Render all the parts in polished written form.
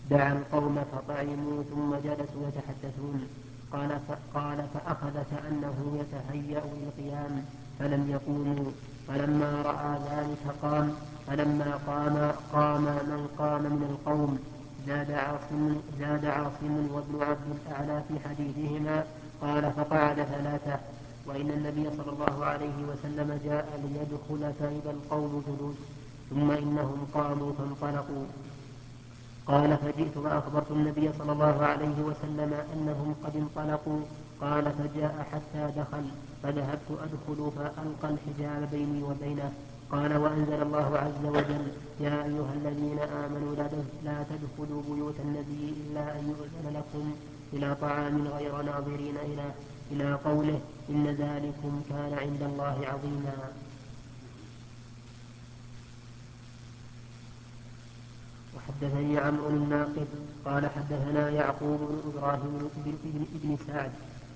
دعا القوم فطعموا ثم جلسوا يتحدثون. قال فأخذ كأنه يتهيأ للقيام فلم يقوموا. فلما رأى ذلك قام. فلما قام من قام من القوم. زاد عاصم وابن عبد الأعلى في حديثهما قال فقعد ثلاثة. وإن النبي صلى الله عليه وسلم جاء ليدخل فإذا القوم جلوس ثم إنهم قاموا فانطلقوا. قال فجئت فأخبرت النبي صلى الله عليه وسلم أنهم قد انطلقوا. قال فجاء حتى دخل فذهبت أدخل فألقى الحجاب بيني وبينه. قال وأنزل الله عز وجل يا أيها الذين آمنوا لا تدخلوا بيوت النبي إلا أن يؤذن لكم إلى طعام غير ناظرين إلى قوله إن ذلكم كان عند الله عظيما. وحدثني عمرو الناقد قال حدثنا يعقوب بن إبراهيم بن سعد.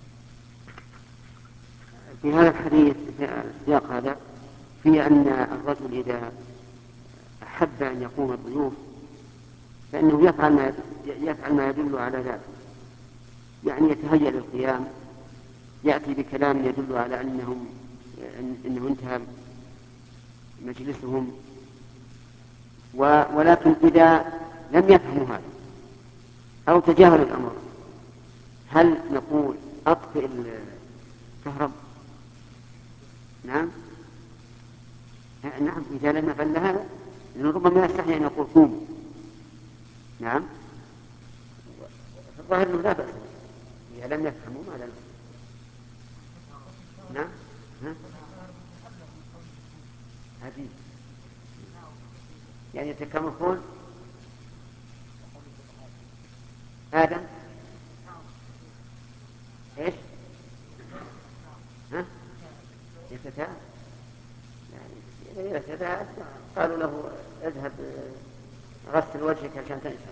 في هذا الحديث في السياق هذا في أن الرجل إذا أحب أن يقوم الضيوف فإنه يفعل ما يدل على ذلك، يعني يتهيأ للقيام، يأتي بكلام يدل على أنه انتهى مجلسهم. ولكن إذا لم يفهموا هذا أو تجاهلوا الأمر هل نقول أطفئ الكهرب؟ نعم إذا لم يفعل هذا ربما يستحي أن يقول قوموا. نعم الظاهر أنه لا بأس إذا لم يفهموا ماذا نقول؟ نعم عجيب يعني يتكاملون. آدم إيش؟ يتتابع يعني إذا قالوا له اذهب غسل وجهك عشان تنشف.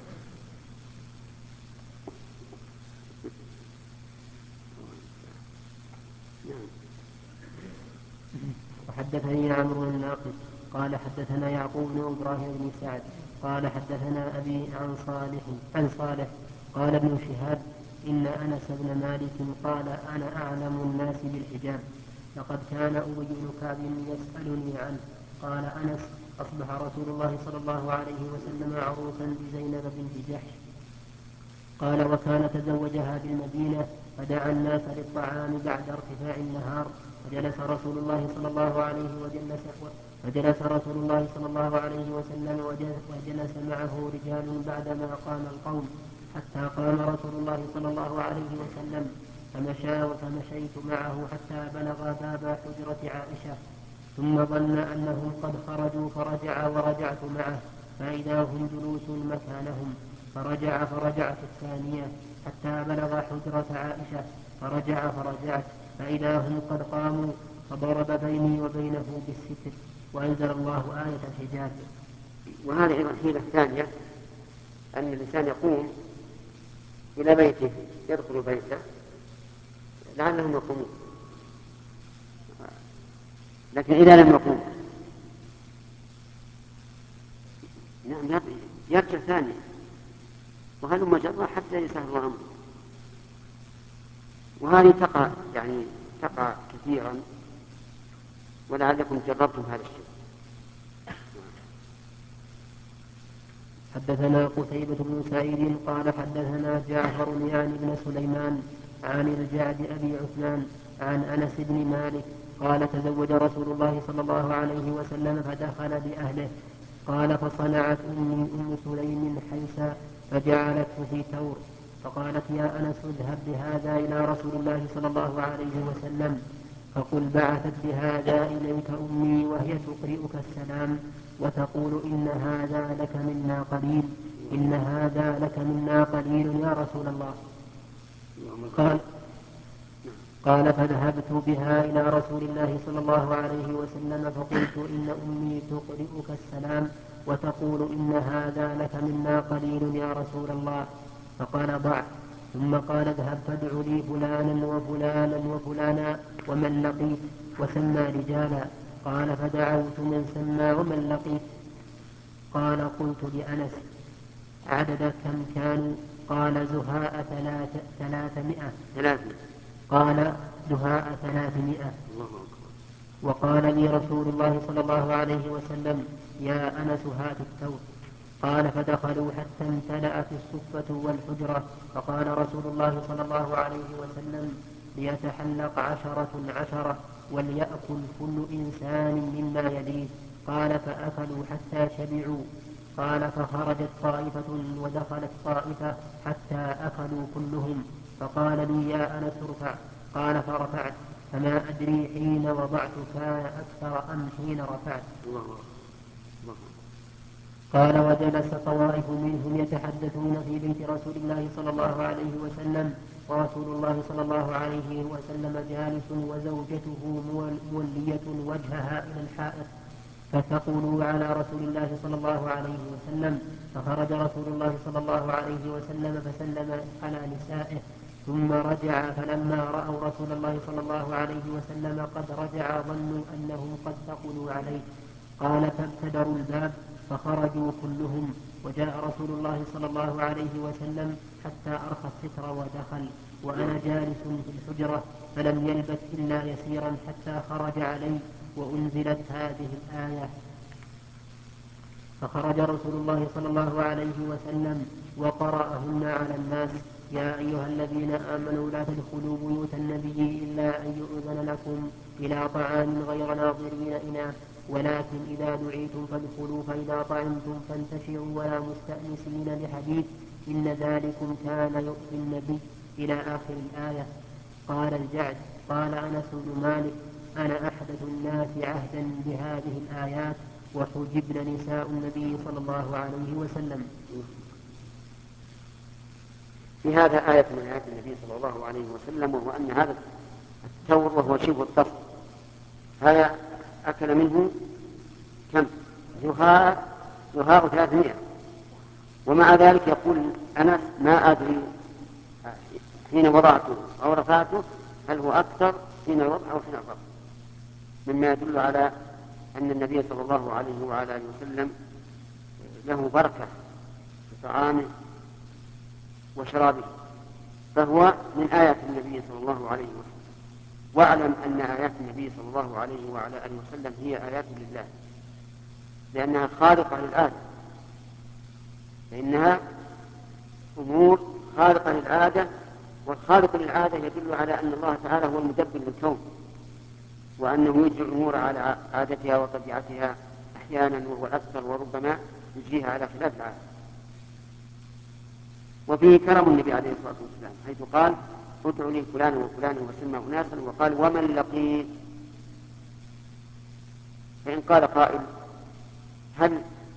وحدثني عمرو الناقد قال حدثنا يعقوب بن إبراهيم بن سعد قال حدثنا أبي عن صالح قال ابن شهاب إن أنس بن مالك قال أنا أعلم الناس بالحجاب لقد كان أبي بن كعب يسألني عنه. قال أنس أصبح رسول الله صلى الله عليه وسلم عروسا بزينب بنت جحش. قال وكان تزوجها بالمدينة فدعا الناس للطعام بعد ارتفاع النهار فجلس رسول الله صلى الله عليه وسلم وجلس معه رجال بعدما قام القوم حتى قام رسول الله صلى الله عليه وسلم فمشيت معه حتى بلغ باب حجرة عائشة ثم ظن أنهم قد خرجوا فرجع ورجعت معه فإذا هم جلوس مكانهم فرجعت الثانية حتى بلغ حجرة عائشة فرجعت فإذا هم قد قاموا فضرب بيني وبينه بالستر وأنزل الله آية الحجاب. وهذه أيضا حيلة ثانية أن الإنسان يقوم إلى بيته يدخل بيته لعلهم يقومون، لكن إذا لم يقوم نعم يرجع ثانية وهل مجرى حتى يسهل أمره. وهذه تقع كثيرا ولعلكم جربتم هذا الشيء. حدثنا قتيبة بن سعيد قال حدثنا جعفر يعني بن سليمان عن الجعد أبي عثمان عن أنس بن مالك قال تزوج رسول الله صلى الله عليه وسلم فدخل بأهله. قال فصنعت أم سليم حيسا فجعلته في ثور فقالت يا أنس اذهب بهذا إلى رسول الله صلى الله عليه وسلم فقل بعثت بهذا إليك أمي وهي تقرئك السلام وتقول إن هذا لك منا قليل يا رسول الله. قال فذهبت بها إلى رسول الله صلى الله عليه وسلم فقلت إن أمي تقرئك السلام وتقول إن هذا لك منا قليل يا رسول الله. فقال ضع. ثم قال اذهب فادع لي فلانا وفلانا وفلانا ومن لقيت وسمى رجالا. قال فدعوت من سمى ومن لقيت. قال قلت لأنس عدد كم كانوا؟ قال زهاء 300. 300. قال زهاء 300. الله أكبر. وقال لي رسول الله صلى الله عليه وسلم يا أنس هات الثوب. قال فدخلوا حتى امتلأت الصفة والحجرة، فقال رسول الله صلى الله عليه وسلم ليتحلق 10 وليأكل كل إنسان مما يليه. قال فأكلوا حتى شبعوا. قال فخرجت طائفة ودخلت طائفة حتى أكلوا كلهم. فقال لي يا أنس ارفع. قال فرفعت، فما أدري حين وضعت كان أكثر أم حين رفعت. الله أكبر. الله. قال وجلس طوائف منهم يتحدثون في بيت رسول الله صلى الله عليه وسلم، ورسول الله صلى الله عليه وسلم جالس وزوجته مولية وجهها إلى الحائط، فثقلوا على رسول الله صلى الله عليه وسلم. فخرج رسول الله صلى الله عليه وسلم فسلم على نسائه ثم رجع، فلما رأوا رسول الله صلى الله عليه وسلم قد رجع ظنوا أنهم قد ثقلوا عليه. قال فابتدروا الباب فخرجوا كلهم، وجاء رسول الله صلى الله عليه وسلم حتى أرخى الستر ودخل، وأنا جالس في الحجرة، فلم يلبث إلا يسيرا حتى خرج علي وأنزلت هذه الآية. فخرج رسول الله صلى الله عليه وسلم وقرأهن على الناس: يا أيها الذين آمنوا لا تدخلوا بيوت النبي إلا أن يؤذن لكم إلى طعام غير ناظرين إناه، ولكن إذا دعيتم فادخلوا، فإذا طعمتم فانتشروا ولا مستأنسين لحديث، إن ذلكم كان يؤذي النبي إلى آخر الآية. قال الجعد: قال أنس بن مالك: أنا أحدث الناس عهدا بهذه الآيات، وحجبن نساء النبي صلى الله عليه وسلم. في هذا آية من آيات النبي صلى الله عليه وسلم، وهو أن هذا الثور وهو شبه الطفل هذا أكل منه كم؟ زهاء 300. ومع ذلك يقول أنس ما أدري حين وضعته أو رفعته هل هو أكثر حين الوضع أو حين الرفع، مما يدل على أن النبي صلى الله عليه وعلى آله وسلم له بركة في طعامه وشرابه، فهو من آيات النبي صلى الله عليه وسلم. واعلم أن آيات النبي صلى الله عليه وعلى آله وسلم هي آيات لله، لأنها خارقة للعادة، فإنها أمور خارقة للعادة، والخارق للعادة يدل على أن الله تعالى هو المدبر للكون، وأنه يجري الأمور على عادتها وطبيعتها أحيانا وهو أكثر، وربما يجريها على خلاف العادة. وفيه كرم النبي عليه الصلاة والسلام حيث قال: ادعوا لي فلان وفلان وسمى أناسا، وقال: ومن لقي. فإن قال قائل: هل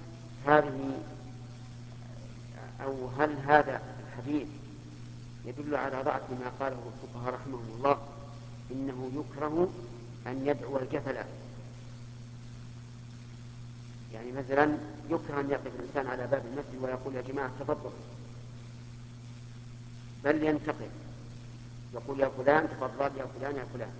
هذا الحديث يدل على ضعف ما قاله الفقهاء رحمهم الله إنه يكره أن يدعو الجفل، يعني مثلا يكره أن يقف الإنسان على باب المسجد ويقول: يا جماعة تفضلوا، بل ينتقل يقول: يا فلان تفضل، يا فلان، يا فلان.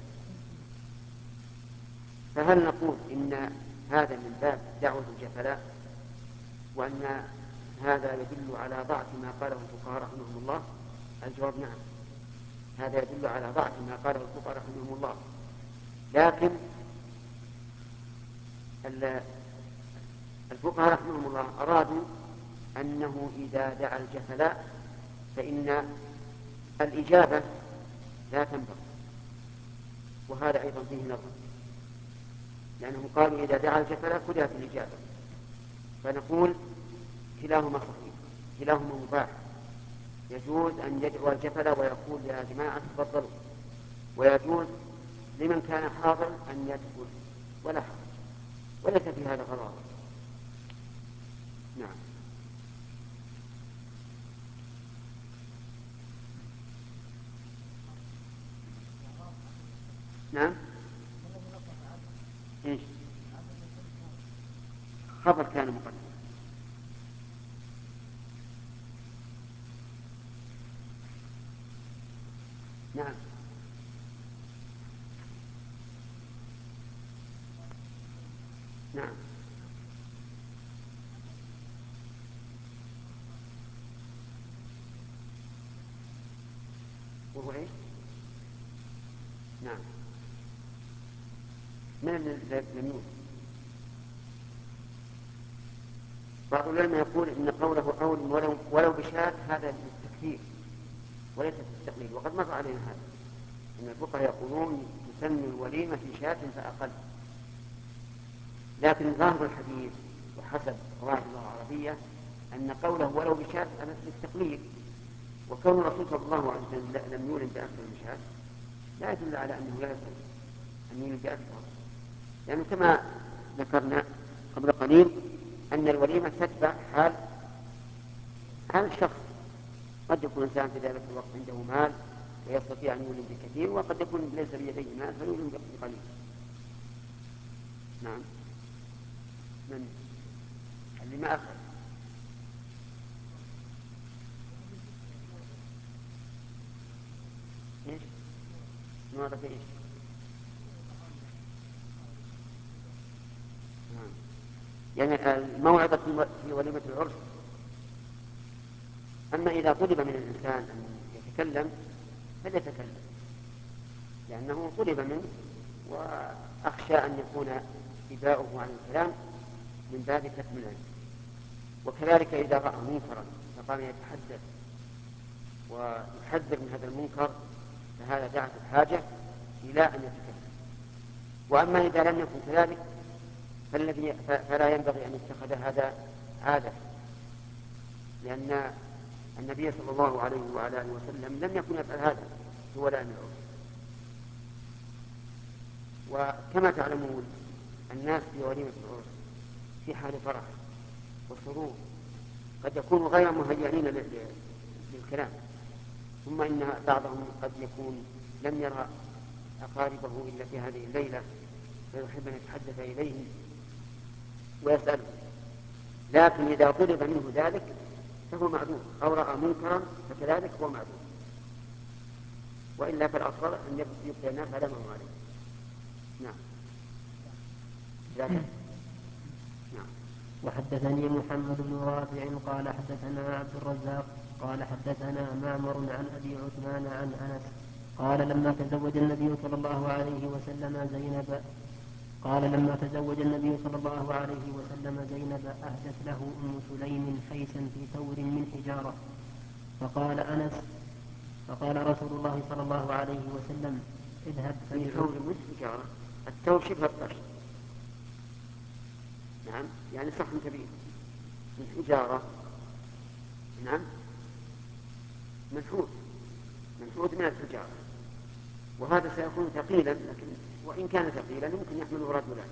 فهل نقول إن هذا من باب دعوة الجفلاء، وأن هذا يدل على ضعف ما قاله الفقهاء رحمهم الله؟ الجواب نعم، هذا يدل على ضعف ما قاله الفقهاء رحمهم الله، لكن الفقهاء رحمهم الله أرادوا أنه إذا دعا الجفلاء فإن الإجابة لا تنبغي، وهذا أيضا فيه نظر، لأنهم قالوا إذا دعا الجفلاء كلها في الإجابة، فنقول كلاهما صحيح، كلاهما مباح. يجوز أن يدعو الجفلاء ويقول: يا جماعة تفضلوا، ويجوز لمن كان حاضر أن يدخل ولا حرج، وليس في هذا غرابة. نعم. نعم. إيش؟ خبر كان مقدم. نعم. نعم. وهو إيش؟ نعم. من لم يولد. بعض العلماء يقول إن قوله أول ولو بشاة هذا للتكثير وليس في التقليد، وقد مر علينا هذا إن الفقهاء يقولون تسمي الوليمة في شاة فأقل، لكن ظاهر الحديث وحسب قواعد اللغة العربية أن قوله ولو بشاة للتقليد، وكون الرسول صلى الله عليه وسلم لم يولد بأكثر من شاة لا يدل على أنه لا يجوز أن يولد بأكثر، لأنه كما ذكرنا قبل قليل أن الوليمة تتبع حال الشخص. قد يكون الإنسان في ذلك الوقت عنده مال ويستطيع أن يولد بكثير، وقد يكون ليس بيديه مال فيولد بقليل. نعم. من اللي ما أخذ إيش؟ موعظة إيش؟ نعم. يعني الموعظة في وليمة العرس. أما إذا طلب من الإنسان أن يتكلم فليتكلم، لأنه طلب منه، وأخشى أن يكون إباؤه عن الكلام من باب كتم العلم. وكذلك إذا رأى منكرا فقام يتحدث ويحذر من هذا المنكر فهذا دعت الحاجة إلى أن يتكلم. وأما إذا لم يكن كذلك فلا ينبغي أن يتخذ هذا عادة، لأن النبي صلى الله عليه وعلى آله وسلم لم يكن يفعل هذا في ولائم العرس. وكما تعلمون الناس في وليمة العرس في حال فرح وسرور قد يكونوا غير مهيئين للكلام، ثم إن بعضهم قد يكون لم يرى أقاربه إلا في هذه الليلة فيحب أن يتحدث إليهم ويسألهم، لكن إذا طلب منه ذلك فهو معذور، أو رأى منكرا فكذلك هو معذور، وإلا فالأفضل أن يبقي الناس على ما هو عليه. نعم. نعم. وحدثني محمد بن رافع قال حدثنا عبد الرزاق قال حدثنا معمر عن أبي عثمان عن أنس قال لما تزوج النبي صلى الله عليه وسلم زينب أهدت له أم سليم حيسا في ثور من حجارة. فقال أنس فقال رسول الله صلى الله عليه وسلم اذهب في ثور من حجارة. الثور شبه الطش، نعم، يعني صحن كبير من حجارة، نعم، منحوت من الحجارة، وهذا سيكون ثقيلا، لكن وإن كان ثقيلا يمكن يحمله رجلان.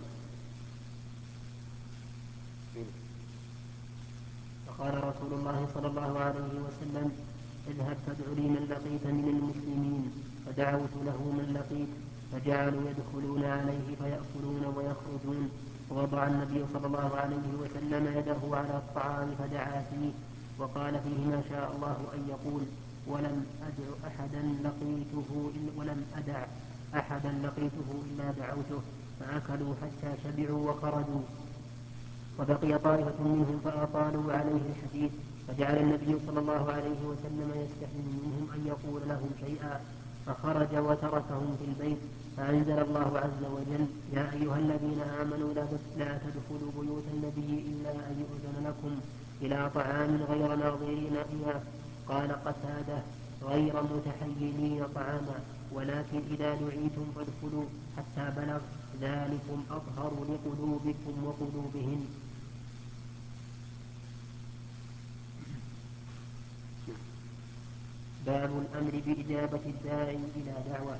فقال رسول الله صلى الله عليه وسلم اذهب فادع لي من لقيت من المسلمين. فدعوت له من لقيت فجعلوا يدخلون عليه فيأكلون ويخرجون. ووضع النبي صلى الله عليه وسلم يده على الطعام فدعا فيه وقال فيه ما شاء الله أن يقول ولم أدع أحدا لقيته إلا دعوته. فأكلوا حتى شبعوا وخرجوا، وبقي طائفة منهم فأطالوا عليه الحديث، فجعل النبي صلى الله عليه وسلم يستحي منهم أن يقول لهم شيئا، فخرج وتركهم في البيت. فأنزل الله عز وجل يا أيها الذين آمنوا لا تدخلوا بيوت النبي إلا أن يؤذن لكم إلى طعام غير ناظرين إياه. قال قتادة غير متحيلين طعاما، ولكن إذا دعيتم فادخلوا حتى بلغ ذلكم أطهر لقلوبكم وقلوبهم. باب الأمر بإجابة الداعي إلى دعوة.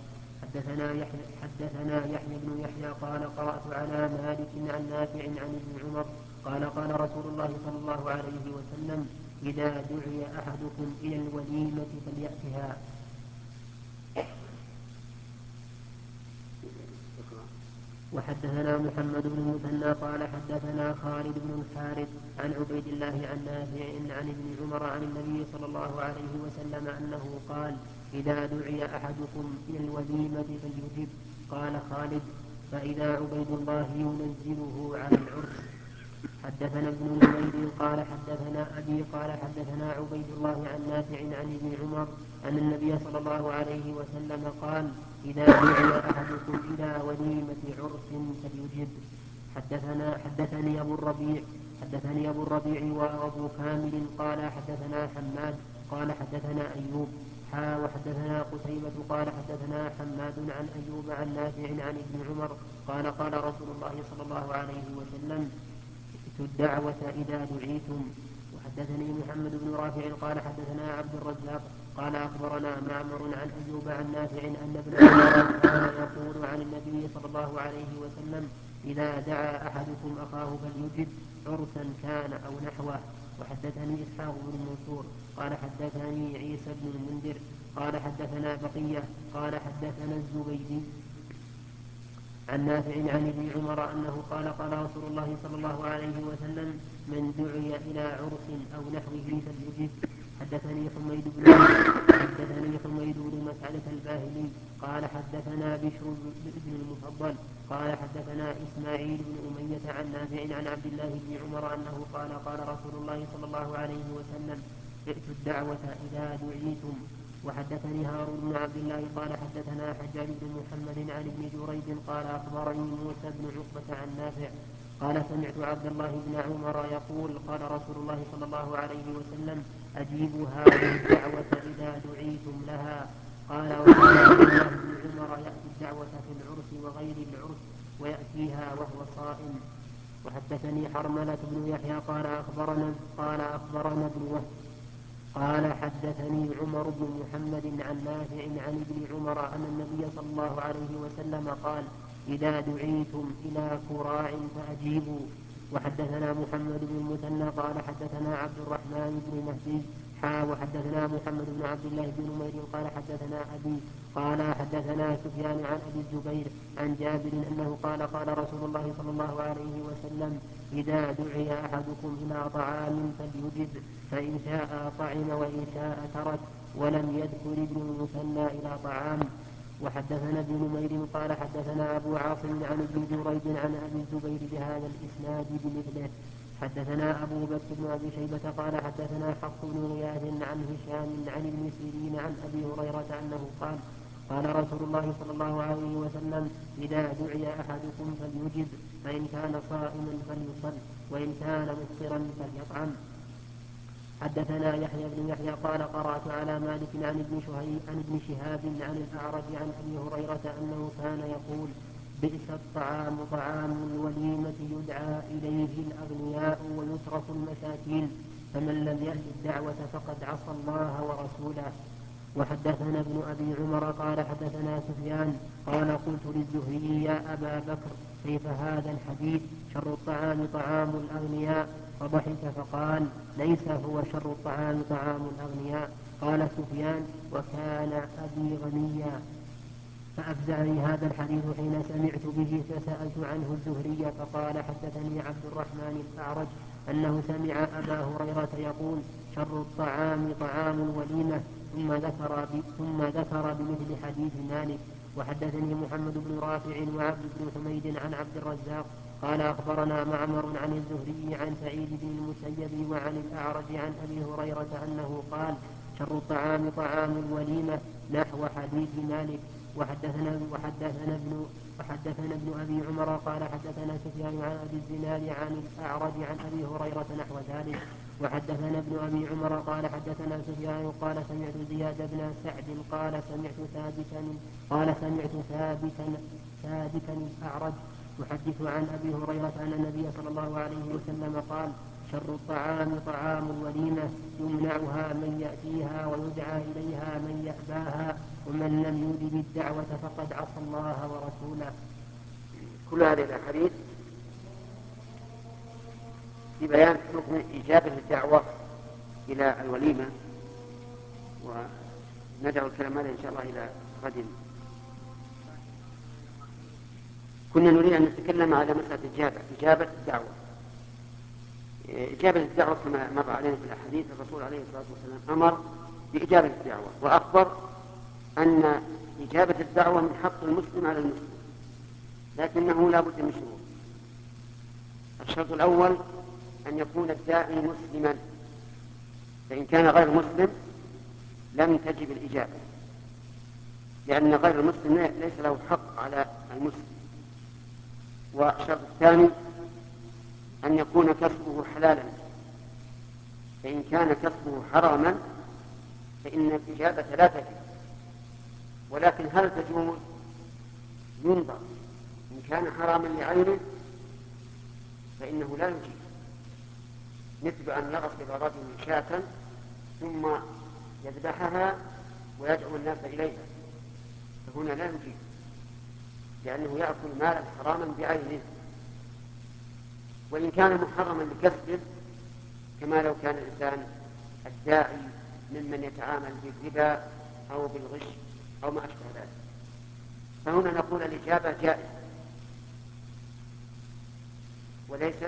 حدثنا يحيى بن يحيى قال قرأت على مالك عن نافع عن ابن عمر قال قال رسول الله صلى الله عليه وسلم إذا دعي أحدكم إلى الوليمة فليأتها. وحدثنا محمد بن المثنى قال حدثنا خالد بن الحارث عن عبيد الله عن نافع عن ابن عمر عن النبي صلى الله عليه وسلم أنه قال إذا دعي أحدكم إلى الوليمة فليجب. قال خالد فإذا عبيد الله ينزله على العرس. حدثنا ابن نمير قال حدثنا أبي قال حدثنا عبيد الله عن نافع عن ابن عمر أن النبي صلى الله عليه وسلم قال إذا دعي أحدكم إلى وليمة عرس فليجب. حدثني أبو الربيع وأبو كامل قال حدثنا حماد قال حدثنا أيوب وحدثنا قتيبة قال حدثنا حماد عن أيوب عن نافع عن ابن عمر قال قال رسول الله صلى الله عليه وسلم ائتوا الدعوة إذا دعيتم. وحدثني محمد بن رافع قال حدثنا عبد الرزاق قال أخبرنا معمر عن أيوب عن نافع أن ابن عمر كان يقول عن النبي صلى الله عليه وسلم إذا دعا أحدكم أخاه فليجب عرسا كان أو نحوه. وحدثني إسحاق بن منصور قال حدثني عيسى بن المنذر قال حدثنا بقية قال حدثنا الزبيدي عن نافع عن ابن عمر أنه قال قال رسول الله صلى الله عليه وسلم من دعي إلى عرس أو نحوه فليجب. حدثني حميد بن مسعدة الباهلي قال حدثنا بشر بن المفضل قال حدثنا إسماعيل بن أمية عن نافع عن عبد الله بن عمر أنه قال قال رسول الله صلى الله عليه وسلم ائتوا الدعوة إذا دعيتم. وحدثني هارون بن عبد الله قال حدثنا حجاج بن محمد عن ابن جريج قال أخبرني موسى بن عقبة عن نافع قال سمعت عبد الله بن عمر يقول قال رسول الله صلى الله عليه وسلم أجيبوا هذه الدعوة إذا دعيتم لها. قال وكان عبد الله بن عمر يأتي الدعوة في العرس وغير العرس ويأتيها وهو صائم. وحدثني حرملة بن يحيى قال أخبرنا ابن وهب قال حدثني عمر بن محمد عن نافع عن ابن عمر أن النبي صلى الله عليه وسلم قال إذا دعيتم إلى كراع فأجيبوا. وحدثنا محمد بن المثنى قال حدثنا عبد الرحمن بن مهدي وحدثنا محمد بن عبد الله بن نمير قال حدثنا أبي قال حدثنا سفيان عن أبي الزبير عن جابر أنه قال قال رسول الله صلى الله عليه وسلم إذا دعي أحدكم إلى طعام فليجب فإن شاء طعم وإن شاء ترك ولم يذكر ابن المثنى إلى طعام. وحدثنا ابن نمير قال حدثنا أبو عاصم عن ابن جريج عن أبي الزبير بهذا الإسناد بمثله. حدثنا أبو بكر بن أبي شيبة قال حدثنا حفص بن غياث عن هشام عن ابن سيرين عن أبي هريرة أنه قال قال رسول الله صلى الله عليه وسلم إذا دعي أحدكم فليجب فإن كان صائما فليصل وإن كان مفطرا فليطعم. حدثنا يحيى بن يحيى قال قرأت على مالك عن ابن شهاب عن الأعرج عن أبي هريرة أنه كان يقول بئس الطعام طعام الوليمة يدعى إليه الأغنياء ويترك المساكين فمن لم يأت الدعوة فقد عصى الله ورسوله. وحدثنا ابن أبي عمر قال حدثنا سفيان قال قلت للزهري يا أبا بكر كيف هذا الحديث شر الطعام طعام الأغنياء فضحك فقال ليس هو شر الطعام طعام الأغنياء. قال سفيان وكان أبي غنيا فأفزعني هذا الحديث حين سمعت به فسألت عنه الزهري فقال حدثني عبد الرحمن الأعرج أنه سمع أبا هريرة يقول شر الطعام طعام الوليمة ثم ذكر بمثل حديث مالك. وحدثني محمد بن رافع وعبد بن حميد عن عبد الرزاق قال أخبرنا معمر عن الزهري عن سعيد بن المسيب وعن الأعرج عن أبي هريرة أنه قال شر الطعام طعام الوليمة نحو حديث مالك. وحدثنا ابن أبي عمر قال حدثنا سفيان عن أبي الزناد عن الأعرج عن أبي هريرة نحو ذلك. وحدثنا ابن أبي عمر قال حدثنا سفيان قال سمعت زياد بن سعد قال سمعت ثابتا الأعرج يحدث عن أبي هريرة أن النبي صلى الله عليه وسلم قال شر الطعام طعام الوليمة يمنعها من يأتيها ويدعى إليها من يأباها ومن لم يوجب الدعوة فقد عصى الله ورسوله. كل هذه الأحاديث في بيان حكم إجابة الدعوة إلى الوليمة، وندعو الكلام هذا إن شاء الله إلى غد. كنا نريد أن نتكلم على مسألة إجابة الدعوة. إجابة الدعوة كما مر علينا في الأحاديث الرسول عليه الصلاة والسلام أمر بإجابة الدعوة وأخبر أن إجابة الدعوة من حق المسلم على المسلم، لكنه لا بد من شروط. الشرط الأول أن يكون الداعي مسلما، فإن كان غير مسلم لم تجب الإجابة، لأن غير المسلم ليس له حق على المسلم. والشرط الثاني أن يكون كسبه حلالا، فإن كان كسبه حراما فإن الإجابة لا تجب. ولكن هل تجوز؟ ينظر، إن كان حراما لعينه فإنه لا يجيب، مثل أن يغصب رجل شاة ثم يذبحها ويدعو الناس إليها، فهنا لا يجيب، لأنه يأكل مالا حراما بعينه. وإن كان محرما لكسبه، كما لو كان الإنسان الداعي ممن يتعامل بالربا أو بالغش أو ما أشبه ذلك، فهنا نقول الإجابة جائزة وليست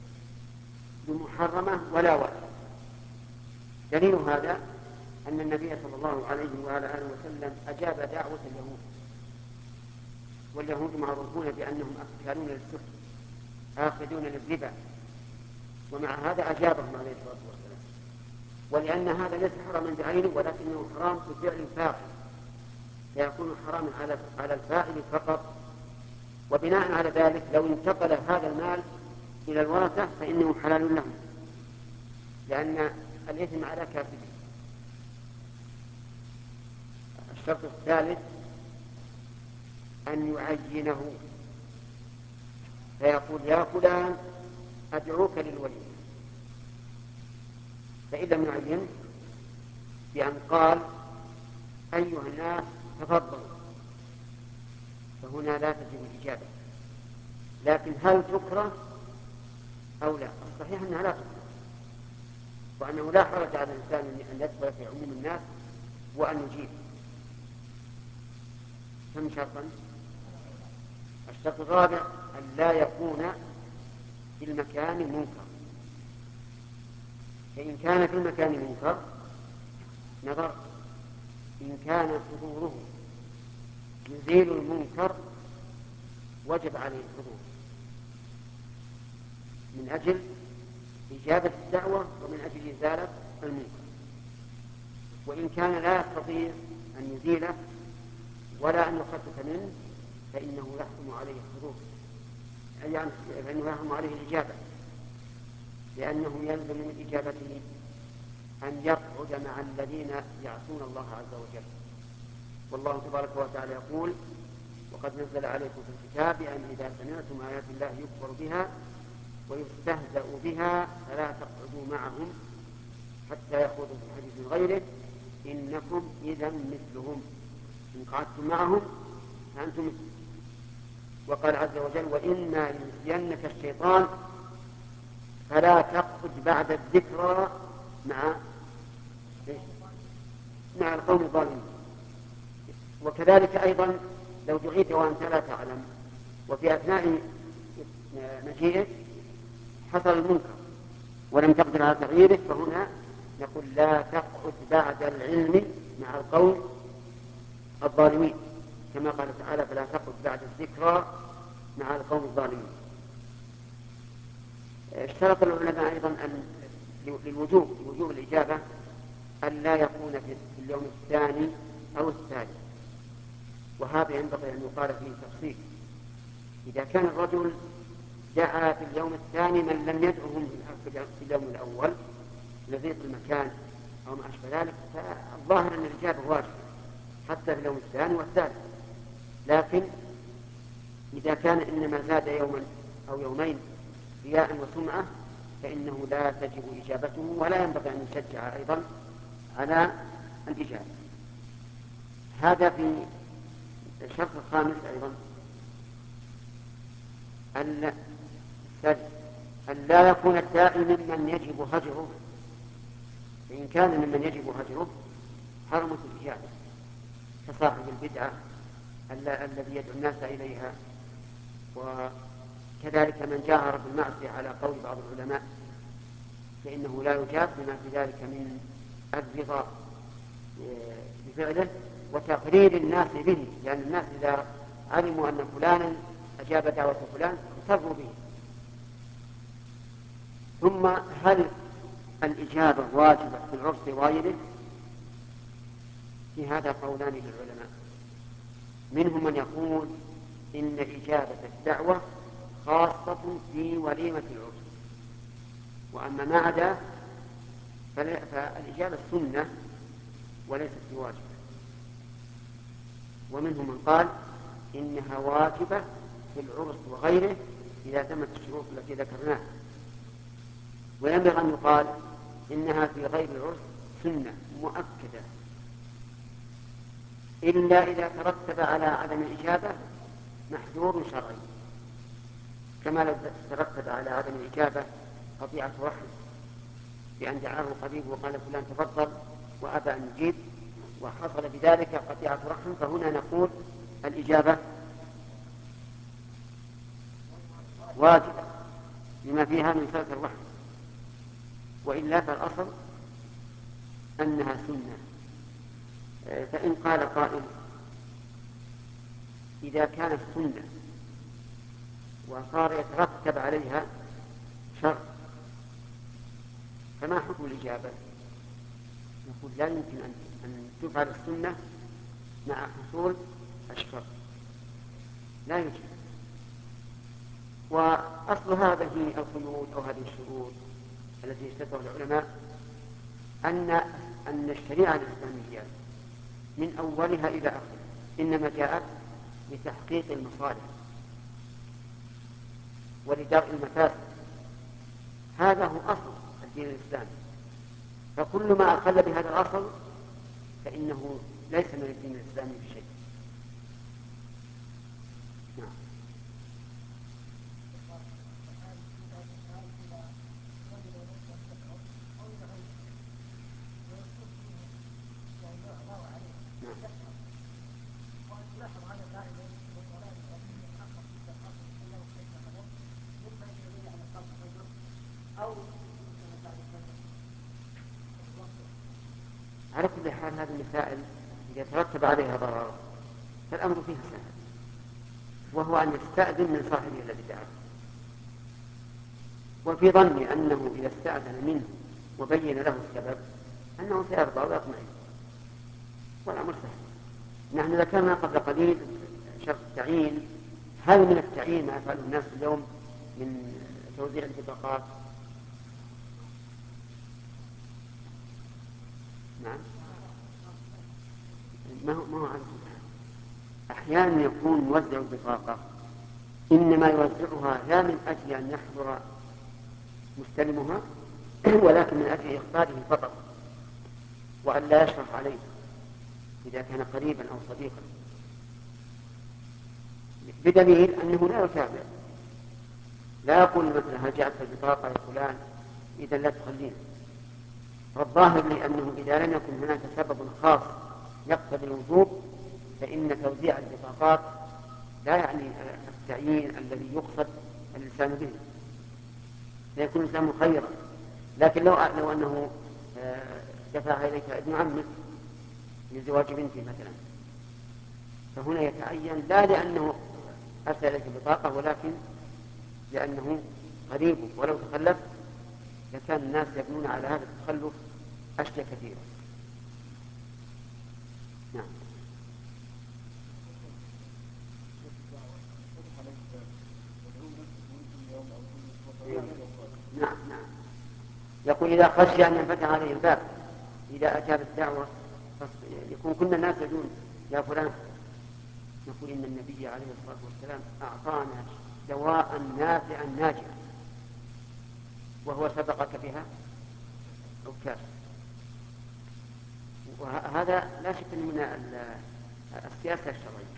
بمحرمة ولا واجبة. دليل هذا أن النبي صلى الله عليه وعلى آله وسلم أجاب دعوة اليهود، واليهود معروفون بأنهم أكلون للسحت آخذون للربا، ومع هذا أجابهم عليه الصلاة والسلام. ولأن هذا ليس حراما بعينه ولكنه حرام بفعل الفاعل، فيكون حراما على الفاعل فقط. وبناء على ذلك لو انتقل هذا المال إلى الورثة فإنه حلال لهم، لأن الإثم على كافره. الشرط الثالث أن يعينه، فيقول يا فلان أدعوك للوليمة، فإن لم يعين بأن قال أيها الناس تفضلوا، فهنا لا تجب الإجابة. لكن هل تكره أو لا؟ الصحيح أنها لا تكره، وأنه لا حرج على الإنسان أن يدخل في عموم الناس وأن يجيب. كم شرطا؟ الشرط الرابع أن لا يكون في المكان منكر، فإن كان في المكان منكر نظر، إن كان حضوره يزيل المنكر وجب عليه الحضور من أجل إجابة الدعوة ومن أجل إزالة المنكر. وإن كان لا يستطيع أن يزيله ولا أن يخفف منه فإنه يحكم عليه الحضور، يعني فإنه يحكم عليه الإجابة، لأنه يلزم من إجابته أن يقعد مع الذين يعصون الله عز وجل. والله تبارك وتعالى يقول وقد نزل عليكم في الكتاب أن إذا سمعتم آيات الله يكفر بها ويستهزأ بها فلا تقعدوا معهم حتى يخوضوا في حديث غيره إنكم إذا مثلهم، إن قعدتم معهم فأنتم مثلهم. وقال عز وجل وإما ينسينك الشيطان فلا تقعد بعد الذكرى مع القوم الظالمين. وكذلك أيضا لو دعيت وأنت لا تعلم وفي أثناء مجيئك حصل المنكر ولم تقدر على تغييره، فهنا نقول لا تقعد بعد العلم مع القوم الظالمين، كما قال تعالى فلا تقعد بعد الذكرى مع القوم الظالمين. اشترط العلماء أيضا أن لوجوب الإجابة أن لا يكون في اليوم الثاني أو الثالث، وهذا ينبغي أن يقال فيه تفصيل. إذا كان الرجل دعا في اليوم الثاني من لم يدعهم في اليوم الأول لضيق المكان أو ما أشبه ذلك، فالظاهر أن الإجابة واجبة حتى في اليوم الثاني والثالث. لكن إذا كان إنما زاد يوما أو يومين رياء وسمعة فإنه لا تجب إجابته، ولا ينبغي أن يشجع أيضا على الإجابة. هذا في الشرط الخامس أيضا أن لا يكون الداعي ممن يجب هجره، فإن كان ممن يجب هجره حرمت الإجابة، كصاحب البدعة الذي يدعو الناس إليها، وكذلك من جاهر بالمعصية على قول بعض العلماء فإنه لا يجاب بما في ذلك من الرضا بفعله وتقرير الناس به، لأن الناس إذا علموا أن فلانا أجاب دعوة فلان اغتروا به. ثم هل الإجابة واجبة في العرس وغيره؟ في هذا قولان للعلماء، منهم من يقول إن إجابة الدعوة خاصة في وليمة العرس، وأما ما عدا فالإجابة سنة وليست بواجبة. ومنهم من قال إنها واجبة في العرس وغيره إذا تمت الشروط التي ذكرناها، وينبغي أن يقال إنها في غير العرس سنة مؤكدة، إلا إذا ترتب على عدم الإجابة محذور شرعي، كما لو ترتب على عدم الإجابة قطيعة رحم، بأن دعاه قريب وقال فلان تفضل وأبى أن يجيب وحصل بذلك قطيعة رحم، فهنا نقول الإجابة واجبة لما فيها من صلة الرحم، وإلا فالأصل أنها سنة. فإن قال قائل إذا كانت سنة وصار يترتب عليها شرط فما حكم الإجابة؟ نقول لا يمكن أن تفعل السنة مع حصول الشرط، لا يمكن. وأصل هذه القيود أو هذه الشروط التي اشترطها العلماء أن الشريعة الإسلامية من أولها إلى آخرها إنما جاءت لتحقيق المصالح ولدرء المفاسد، هذا هو أصل الدين الإسلامي، فكل ما أخل بهذا الأصل فإنه ليس من الدين الإسلامي بشيء. نعم. على كل حال هذه المسائل إذا ترتب عليها ضرر فالأمر فيها سهل، وهو أن يستأذن من صاحبه الذي دعاه، وفي ظني أنه إذا استأذن منه وبين له السبب أنه سيرضى ويطمئن، والأمر سهل. نحن ذكرنا قبل قليل شرط التعيين، هل من التعيين ما يفعله الناس اليوم من توزيع البطاقات؟ نعم، ما هو على أحيانا يكون موزع البطاقة إنما يوزعها لا من أجل أن يحضر مستلمها ولكن من أجل إخباره فقط، وأن لا يشرف عليه إذا كان قريبا أو صديقا، بدليل أنه لا يتابع، لا يقول مثلا هل جاءت البطاقة يا فلان إذا لا تخلينا. فالظاهر لي أنه إذا لم يكن هناك سبب خاص يقتضي الوجوب فإن توزيع البطاقات لا يعني التعيين الذي يقصد الإنسان به، سيكون الإنسان مخيرا. لكن لو أنه دفع إليك ابن عمك لزواج بنته مثلا، فهنا يتعين لا لأنه أرسل إليك بطاقة ولكن لأنه قريبك، ولو تخلف لكان الناس يبنون على هذا التخلف أشياء كثيرة. نعم. نعم نعم. يقول إذا خشي أن ينفتح عليه الباب إذا أجاب الدعوة يكون كل الناس يقول يا فلان، نقول إن النبي عليه الصلاة والسلام أعطانا دواء نافعا ناجعا وهو سبقك بها عكاش، وهذا لا شك من السياسة الشرعية،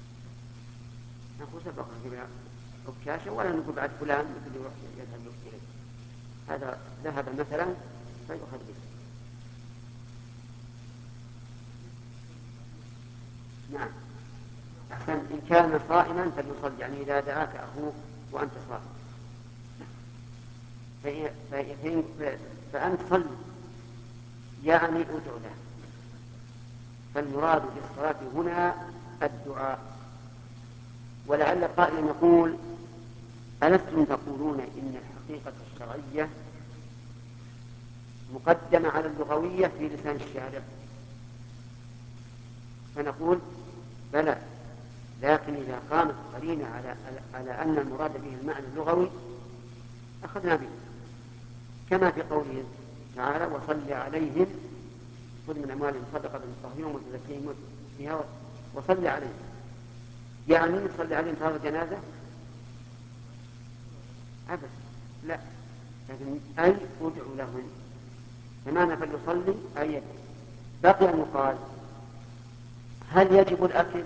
نقول سبقك بها عكاشا ولا نقول بعد فلان مثل يروح يذهب إليه، هذا ذهب مثلا فيؤخذ به. نعم أحسن، إن كان صائما فليصل، يعني إذا دعاك أخوك وأنت صائم فأنت صل يعني ادعو له، فالمراد بالصلاة هنا الدعاء. ولعل قائلا يقول ألستم تقولون إن الحقيقة الشرعية مقدمة على اللغوية في لسان الشارع، فنقول بلى، لكن إذا قامت قرينة على أن المراد به المعنى اللغوي أخذنا به، كما في قوله تعالى وصل عليهم خذ من أموالهم صدقة تطهرهم وتزكيهم بها وصل عليهم، يعني صل عليهم صلاة جنازة أبدا لا، لكن أي ادعو لهم، فمعنى فليصلي أي يدعو. بقي أن يقال هل يجب الأكل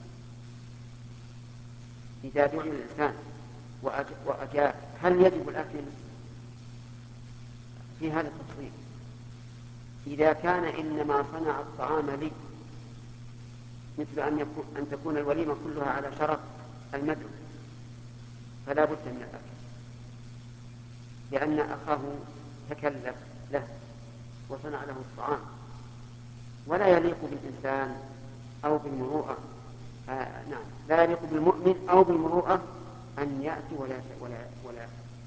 إذا دعي الإنسان وأجاب، هل يجب الأكل؟ في هذا التفصيل إذا كان إنما صنع الطعام لي، مثل أن تكون الوليمة كلها على شرف المدعو، فلا بد من الأكل، لأن أخاه تكلف له وصنع له الطعام، ولا يليق بالإنسان أو بالمروءة نعم لا يليق بالمؤمن أو بالمروءة أن يأتي ولا.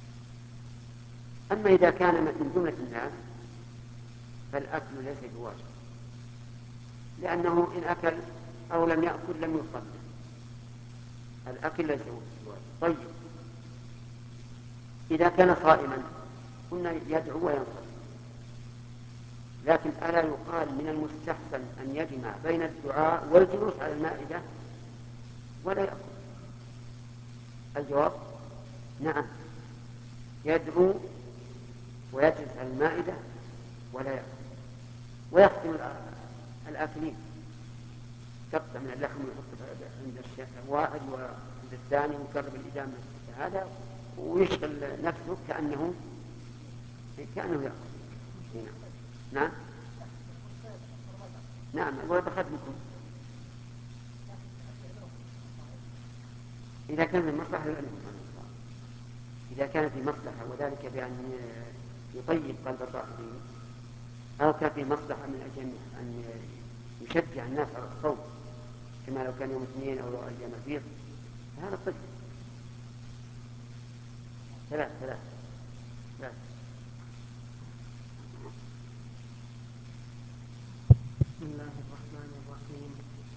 أما إذا كان من جملة الناس فالأكل ليس بواجب، لأنه إن أكل أو لم يأكل لم يصلي، الأكل ليس بواجب. طيب إذا كان صائما قلنا يدعو وينصرف، لكن ألا يقال من المستحسن أن يجمع بين الدعاء والجلوس على المائدة ولا يأكل؟ الجواب نعم، يدعو ويجلس على المائدة ولا يأكل، ويختم الآكلين، يقطع من اللحم ويحط عند الواحد وعند الثاني ويقرب الإدام هذا ويشغل نفسه كأنه يأكل. نعم نعم وبخدمكم إذا كان في مصلحة إذا كان في مصلحة وذلك بأن يطيب قلب صاحبه، أو كان في مصلحة من أجل أن يشجع الناس على الصوم كما لو كان يوم اثنين أو أيام البيض، فهذا طيب. ثلاث. بسم الله الرحمن الرحيم.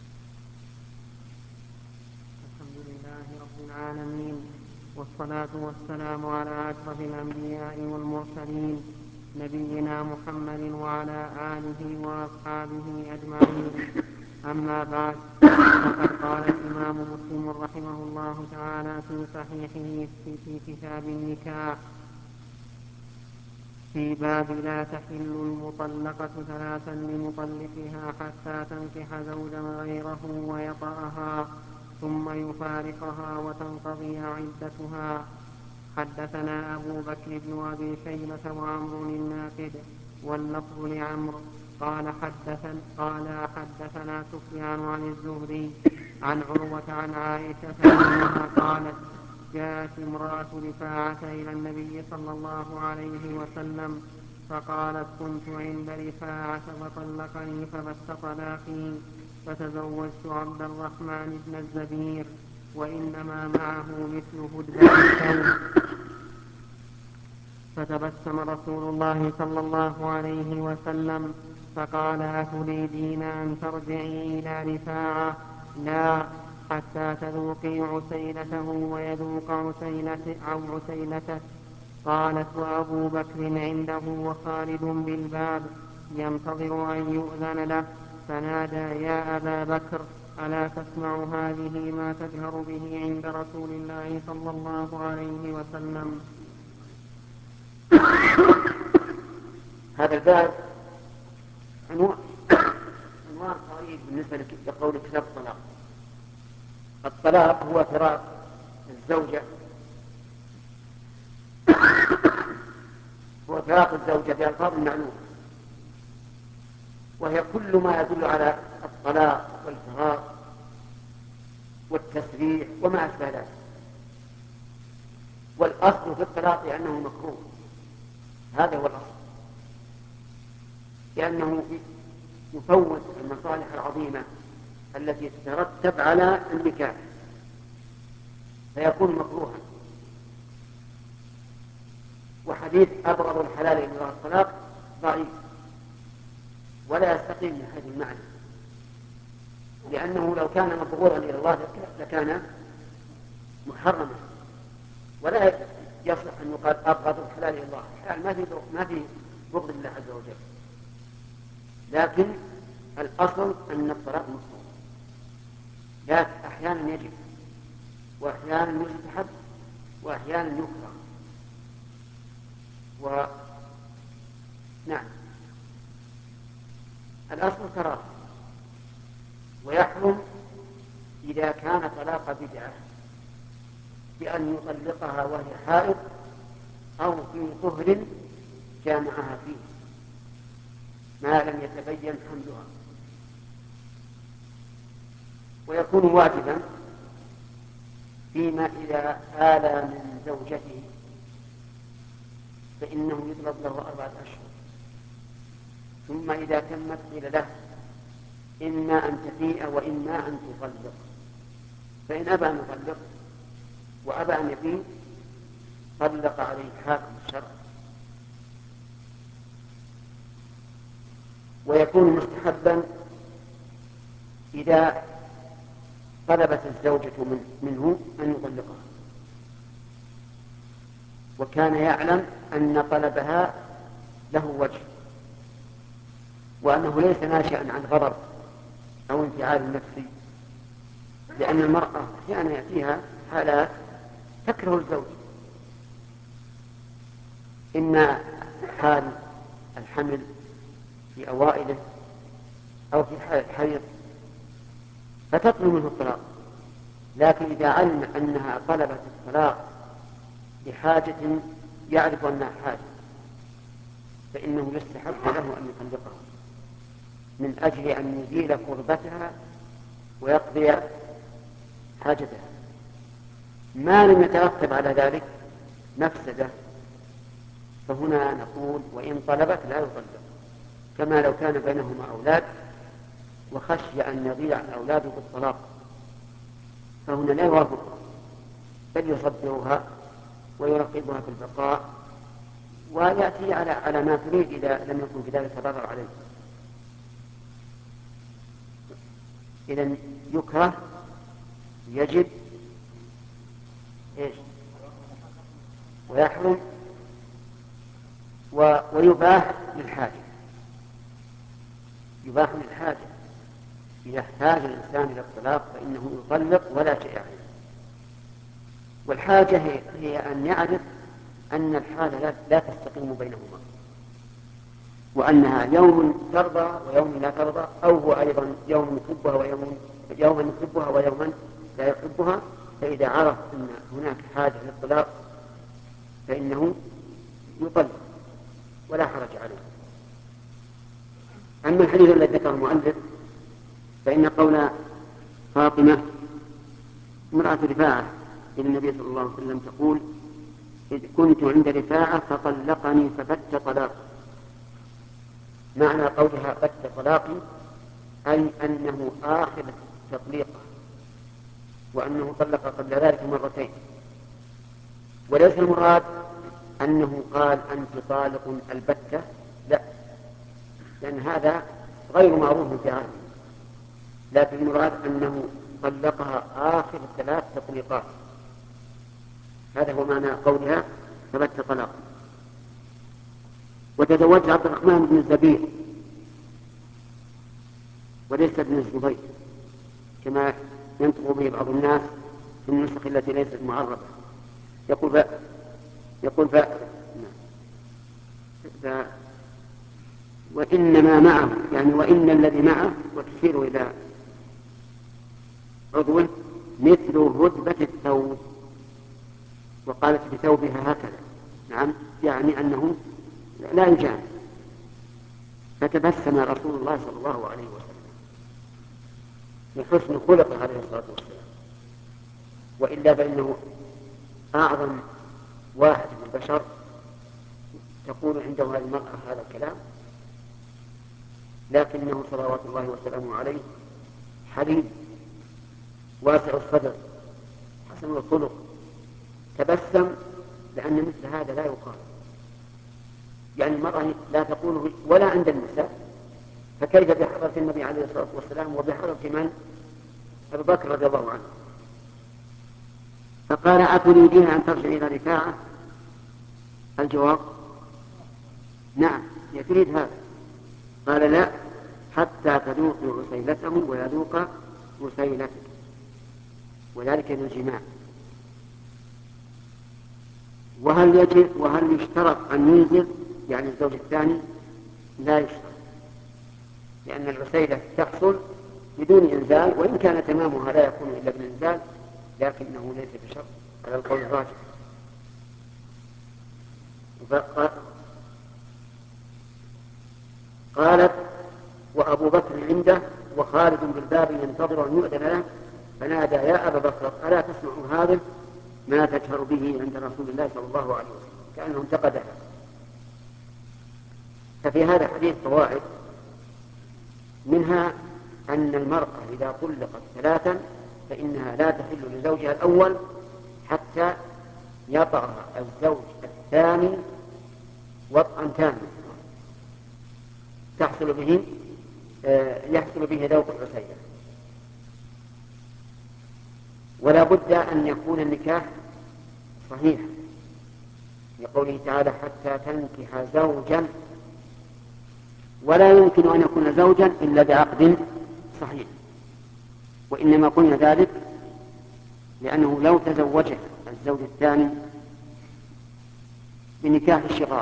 الحمد لله رب العالمين، والصلاة والسلام على أشرف الأنبياء والمرسلين نبينا محمد وعلى آله وأصحابه أجمعين. أما بعد، فقد قال الإمام مسلم رحمه الله تعالى في صحيحه في كتاب النكاح في باب لا تحل المطلقة ثلاثا لمطلقها حتى تنكح زوجا غيره ويطأها ثم يفارقها وتنقضي عدتها. حدثنا أبو بكر بن أبي شيبة وعمر الناقد واللفظ لعمرو قال حدثنا سفيان عن الزهري عن عروة عن عائشة أنها قالت جاءت امرأة رفاعة إلى النبي صلى الله عليه وسلم فقالت كنت عند رفاعة فطلقني فبت طلاقي فتزوجت عبد الرحمن بن الزبير وإنما معه مثل هدبة الثوب. فتبسم رسول الله صلى الله عليه وسلم فقال أتريدين أن ترجعي إلى رفاعة؟ لا، حتى تذوقي عسيلته ويذوق عسيلتك. قالت وأبو بكر عنده وخالد بالباب ينتظر أن يؤذن له، فنادى يا أبا بكر ألا تسمع هذه ما تجهر به عند رسول الله صلى الله عليه وسلم. هذا الباب عنوان طويل بالنسبة لقول كتاب الطلاق. الطلاق هو فراق الزوجة بألفاظ معلومة، وهي كل ما يدل على الطلاق والفراق والتسريح وما أشبه ذلك. والأصل في الطلاق أنه مكروه، هذا هو الأصل، لأنه يفوت المصالح العظيمة التي تترتب على النكاح فيكون مكروها. وحديث أبغض الحلال إلى الطلاق ضعيف ولا يستقيم من حيث المعنى، لأنه لو كان مبغوضا إلى الله لكان محرما، ولا يصلح أن يقال أبغض الحلال إلى الله. الحلال ما في بغض الله عز وجل، لكن الأصل أن الطلاق مطلق، لكن أحيانا يجب وأحيانا يستحب وأحيانا يكره. نعم، الأصل الكراهة، ويحرم إذا كان طلاق بدعة بأن يطلقها وهي حائض أو في طهر جامعها فيه ما لم يتبين حملها. ويكون واجبا فيما إذا آلى من زوجته فإنه يطلب له 4 أشهر، ثم إذا تمت قيل له إما أن تفيء وإما أن تطلق، فإن أبى أن يطلق وأبى أن يفيء طلق عليه حاكم الشرع. ويكون مستحبا إذا طلبت الزوجة منه أن يطلقها وكان يعلم أن طلبها له وجه وأنه ليس ناشئا عن غضب أو انفعال نفسي، لأن المرأة أحيانا يأتيها حالات تكره الزوج، إما حال الحمل في أوائله أو في حال الحيض فتطلب منه الطلاق، لكن إذا علم أنها طلبت الطلاق لحاجة يعرف أنها حاجة فإنه يستحب له أن يطلقها من أجل أن يزيل كربتها ويقضي حاجتها. ما لم يترتب على ذلك مفسدة فهنا نقول وإن طلبت لا يطلق، كما لو كان بينهما أولاد وخشي أن يضيع الأولاد بالطلاق فهنا لا يوافق، بل يصبرها ويرقبها في البقاء ويأتي على ما تريد إذا لم يكن في ذلك ضرر عليه. إذن يكره، يجب، ويحرم، ويباح للحاجة. يباح للحاجة إذا احتاج الإنسان إلى الطلاق فإنه يطلق ولا شيء عليه. والحاجة هي أن يعرف أن الحالة لا تستقيم بينهما، وأنها يوم ترضى ويوم لا ترضى، أو هو أيضا يوم يحبها يوما يحبها ويوما لا يحبها. فإذا عرف أن هناك حاجة للطلاق فإنه يطلق ولا حرج عليه. أما الحديث الذي ذكره المؤلف فإن قول فاطمة امرأة رفاعة إلى النبي صلى الله عليه وسلم تقول إذ كنت عند رفاعة فطلقني فبت طلاقي، معنى قولها بت طلاقي أي أنه آخر تطليقه وأنه طلق قبل ذلك مرتين، وليس المراد أنه قال أنت طالق البتة، لا، لأن هذا غير معروف في عهده، لكن المراد أنه طلقها آخر 3 تطليقات. هذا هو معنى قولها فبت طلاق. وتزوج عبد الرحمن بن الزبير وليس ابن الزبير كما ينطق به بعض الناس في النسخ التي ليست معربة، يقول وإنما معه، يعني وإن الذي معه، وتشير إلى عضوه مثل هدبة الثوب، وقالت بثوبها هكذا، نعم، يعني أنه لا يجامع. فتبسم رسول الله صلى الله عليه وسلم بحسن خلقه عليه الصلاة والسلام، وإلا فإنه أعظم واحد من البشر تقول عنده هذه المرأة هذا الكلام، لكنه صلوات الله وسلامه عليه حليم واسع الصدر حسن الخلق، تبسم لأن مثل هذا لا يقال، يعني المرأة لا تقول ولا عند النساء، فكيف بحضرة النبي عليه الصلاة والسلام وبحضرة من؟ أبو بكر رضي الله عنه. فقال أتريدين أن ترجعي إلى رفاعة؟ الجواب نعم، هي تريد هذا. قال لا، حتى تذوقي عسيلته ويذوق عسيلتك، وذلك بالجماع. وهل يشترط أن ينزل يعني الزوج الثاني؟ لا يشترط، لأن العسيلة تحصل بدون إنزال، وإن كان تمامها لا يكون إلا بالإنزال، لكنه ليس بشرط على القول الراجح. قالت وأبو بكر عنده وخالد بالباب ينتظر أن يؤذن له، فنادى يا أبا بكر ألا تسمع هذا ما تجهر به عند رسول الله صلى الله عليه وسلم، كأنه انتقدها. ففي هذا الحديث فوائد، منها أن المرأة إذا طلقت ثلاثا فإنها لا تحل لزوجها الأول حتى يطأها الزوج الثاني وطئا كاملا يحصل به ذوق العسيلة. ولا بد أن يكون النكاح صحيح، لقوله تعالى حتى تنكح زوجا، ولا يمكن أن يكون زوجا إلا بعقد صحيح. وإنما قلنا ذلك لأنه لو تزوجها الزوج الثاني بنكاح الشغار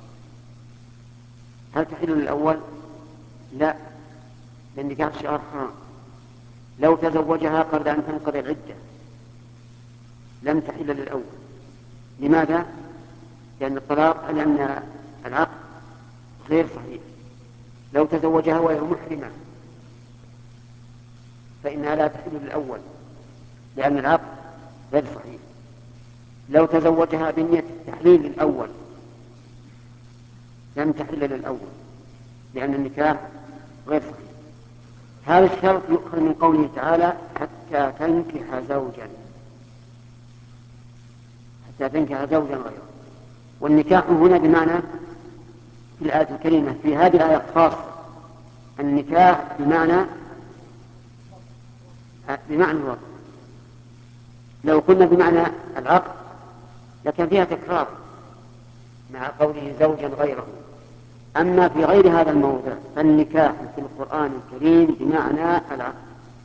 هل تحل للأول؟ لا، لأن نكاح الشغار حرام. لو تزوجها قبل أن تنقضي العدة لم تحل للأول. لماذا؟ لأن العقد غير صحيح. لو تزوجها وهي محرمة فإنها لا تحل للأول لأن العقد غير صحيح. لو تزوجها بنية التحليل للأول لم تحل للأول لأن النكاح غير صحيح. هذا الشرط يؤخذ من قوله تعالى حتى تنكح زوجا، حتى تنكح زوجا غيره. والنكاح هنا بمعنى في الآية الكريمة في هذه الآية خاصة، النكاح بمعنى الوطن. لو قلنا بمعنى العقد لكن فيها تكرار مع قوله زوجا غيره. أما في غير هذا الموضع فالنكاح في القرآن الكريم بمعنى العقد.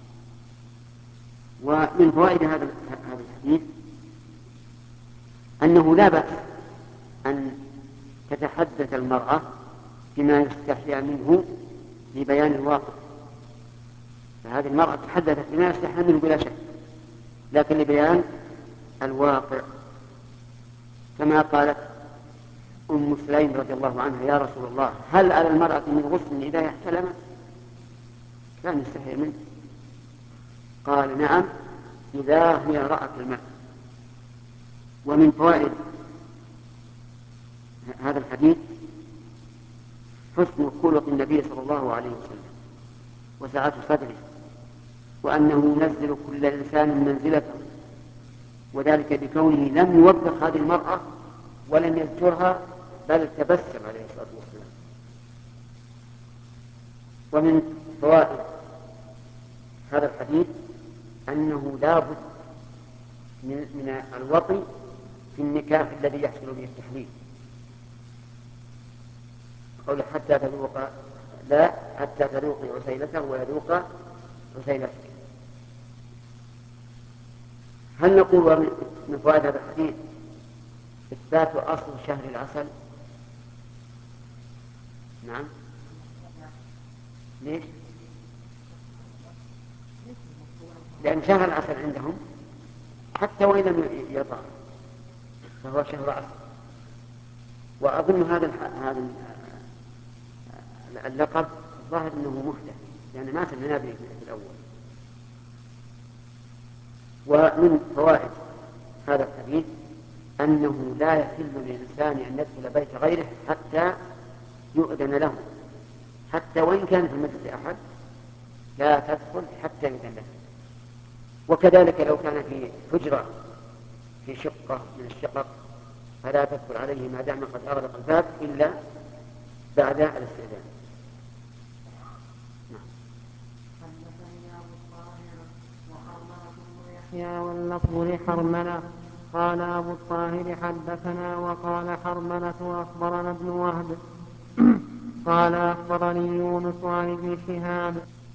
ومن فوائد هذا الحديث أنه لا بأس أن تتحدث المرأة بما يستحيا منه لبيان الواقع، فهذه المرأة تحدثت بما يستحيا منه بلا شك، لكن لبيان الواقع، كما قالت أم سليم رضي الله عنها يا رسول الله هل على المرأة من غسل إذا احتلمت؟ كان يستحي منه. قال نعم إذا هي رأت الماء. ومن فوائد هذا الحديث حسن خلق النبي صلى الله عليه وسلم وسعة صدره، وأنه ينزل كل إنسان منزلته، وذلك بكونه لم يوبخ هذه المرأة ولم يزجرها بل تبسم عليه الصلاة والسلام. ومن فوائد هذا الحديث أنه لا بد من الوطي في النكاح الذي يحصل به التحليل. قول حتى تذوق، لا، حتى تذوقي عسيلته ويذوق عسيلتك. هل نقول من فوائد هذا الحديث إثبات أصل شهر العسل؟ نعم. ليش؟ لأن شهر العسل عندهم حتى وإن لم يطع فهو شهر عسل. وأظن هذا اللقب الظاهر أنه محدث لأن ما سمعنا به في الأول. ومن فوائد هذا الحديث أنه لا يحل للإنسان أن يدخل بيت غيره حتى يؤذن له، حتى وإن كان في المسجد أحد لا تدخل حتى يؤذن له. وكذلك لو كان في حجرة في شقة من الشقق فلا تدخل عليه ما دام قد أغلق الباب إلا بعد الاستئذان. حدثني أبو الطاهر وحرملة بن يحيى واللفظ لحرملة قال أبو الطاهر حدثنا وقال حرملة أخبرنا ابن وهب قال أخبرني يونس عن ابن شهاب.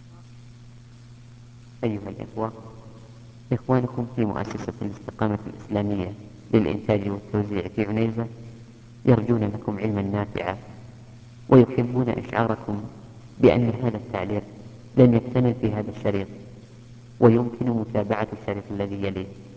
أيها الإخوة، إخوانكم في مؤسسة الاستقامة الإسلامية للإنتاج والتوزيع في عنيزة يرجون لكم علما نافعا، ويحبون إشعاركم بأن هذا التعليق لن يكتمل في هذا الشريط، ويمكن متابعة الشريط الذي يليه.